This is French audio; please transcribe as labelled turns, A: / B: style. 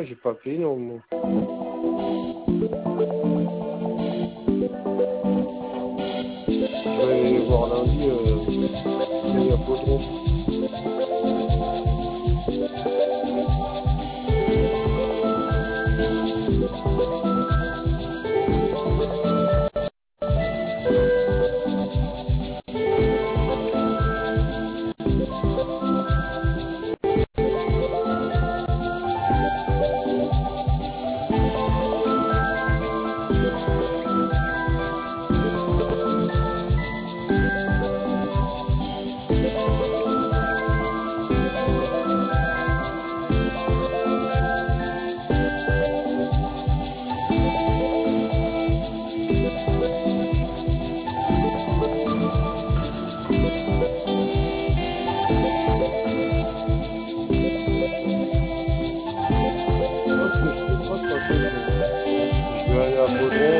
A: moi j'ai pas payé non. Moi. Je vais aller voir lundi, il y a Baudron. Je vais aller à Baudron.